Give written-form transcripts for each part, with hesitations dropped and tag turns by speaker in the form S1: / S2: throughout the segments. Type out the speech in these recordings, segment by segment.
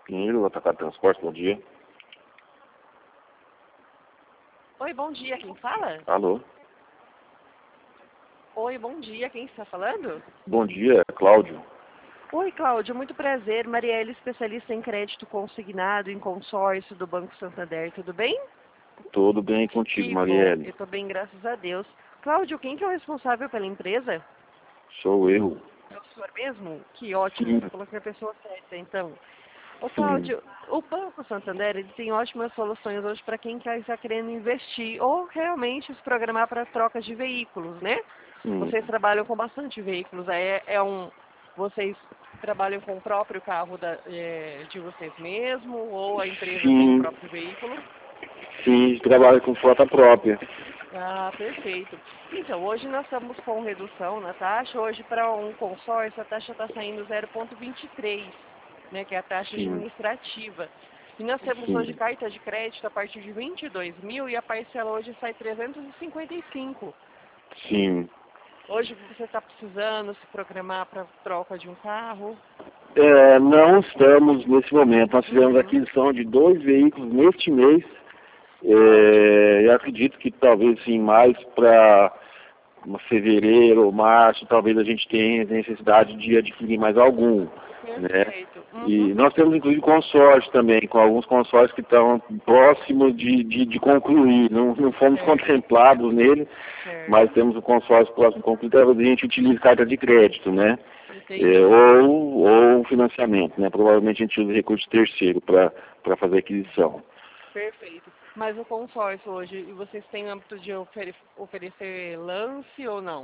S1: Pinheiro, Atacado Transporte, bom dia.
S2: Oi, bom dia, quem fala?
S1: Alô?
S2: Oi, bom dia, quem está falando?
S1: Bom dia, Cláudio.
S2: Oi, Cláudio, muito prazer. Marielle, especialista em crédito consignado em consórcio do Banco Santander, tudo bem?
S1: Tudo bem contigo,
S2: Que bom,
S1: Marielle?
S2: eu estou bem, graças a Deus. Cláudio, quem que é o responsável pela empresa?
S1: Sou eu.
S2: É o senhor mesmo? Que ótimo,
S1: Sim,
S2: você falou que é a pessoa certa, então. Ô,
S1: sim,
S2: Cláudio, o Banco Santander, ele tem ótimas soluções hoje para quem está querendo investir ou realmente se programar para troca de veículos, né?
S1: sim.
S2: Vocês trabalham com bastante veículos, vocês trabalham com o próprio carro de vocês mesmo ou a empresa tem o
S1: Sim,
S2: próprio veículo?
S1: sim, trabalho com frota própria.
S2: Ah, perfeito. Então, hoje nós estamos com redução na taxa. Hoje, para um consórcio, a taxa está saindo 0,23, né, que é a taxa
S1: Sim,
S2: administrativa. E nós temos hoje
S1: sim,
S2: carta de crédito a partir de 22 mil e a parcela hoje sai 355.
S1: sim.
S2: Hoje você está precisando se programar para troca de um carro?
S1: Não estamos nesse momento. Nós fizemos
S2: Uhum.
S1: aquisição de 2 veículos neste mês.
S2: Ótimo.
S1: Eu acredito que talvez sim, mais para fevereiro ou março, talvez a gente tenha necessidade de adquirir mais algum, né?
S2: Perfeito. Uhum.
S1: E nós temos inclusive consórcio também, com alguns consórcios que estão próximos de concluir. Não fomos
S2: Certo,
S1: contemplados nele, mas
S2: certo.
S1: temos o consórcio próximo de concluir, talvez a gente utilize carta de crédito, né?
S2: Entendi.
S1: Ou financiamento, né? Provavelmente a gente usa recurso terceiro para fazer aquisição.
S2: Perfeito. Mas o consórcio hoje, e vocês têm âmbito de oferecer lance ou não?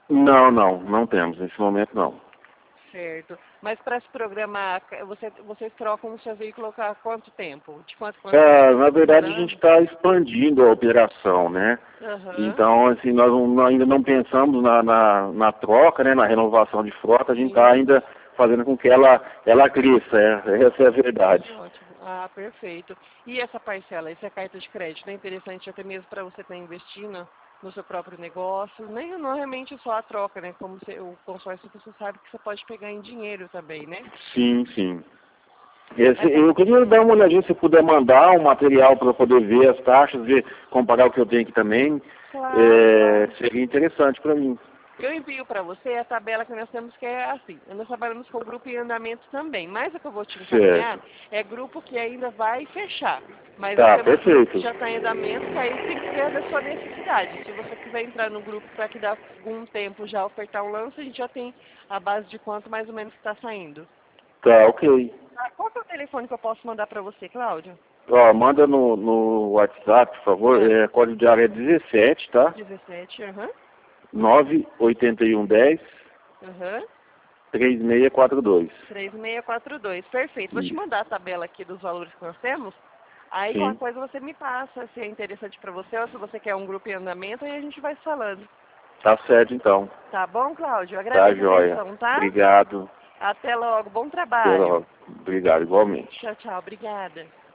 S1: Não temos, nesse momento não.
S2: Certo. Mas para se programar, vocês trocam o seu veículo há quanto tempo? De quanto tempo?
S1: Na
S2: Um
S1: verdade, a gente
S2: ano?
S1: está expandindo a operação, né?
S2: Aham.
S1: Então, assim, ainda não pensamos na troca, né, na renovação de frota, a gente está
S2: Sim.
S1: ainda fazendo com que ela cresça, essa é a verdade.
S2: Ótimo. Ah, perfeito. E essa parcela, essa carta de crédito, é interessante até mesmo para você estar investindo no seu próprio negócio, nem não realmente só a troca, né? Como o consórcio, você sabe que você pode pegar em dinheiro também, né?
S1: Sim, sim.
S2: Essa,
S1: Eu queria dar uma olhadinha, se puder mandar um material para eu poder ver as taxas, ver, comparar o que eu tenho aqui também,
S2: claro, claro.
S1: seria interessante para mim.
S2: Eu envio para você a tabela que nós temos, que é assim. Nós trabalhamos com grupo em andamento também, mas o que eu vou te encaminhar
S1: Certo.
S2: é grupo que ainda vai fechar. Mas nós
S1: Tá,
S2: temos grupo que
S1: perfeito.
S2: já está em andamento, que aí tem que ver da sua necessidade. Se você quiser entrar no grupo para que dá algum tempo já ofertar um lance, a gente já tem a base de quanto mais ou menos está saindo.
S1: Tá, ok.
S2: Ah, qual que é o telefone que eu posso mandar para você, Cláudio?
S1: Ó, manda no WhatsApp, por favor,
S2: Ah,
S1: código de área é 17, tá?
S2: 17, aham,
S1: 98110
S2: aham.
S1: 3642.
S2: 3642, perfeito. Vou te
S1: Isso.
S2: mandar a tabela aqui dos valores que nós temos. Aí qualquer
S1: Sim.
S2: coisa você me passa, se é interessante para você ou se você quer um grupo em andamento, aí a gente vai falando.
S1: Tá certo então.
S2: Tá bom, Cláudio?
S1: Tá
S2: Agradeço a
S1: joia.
S2: atenção, tá?
S1: Obrigado.
S2: Até logo, bom
S1: Até
S2: trabalho.
S1: logo. Obrigado, igualmente.
S2: Tchau, tchau, obrigada.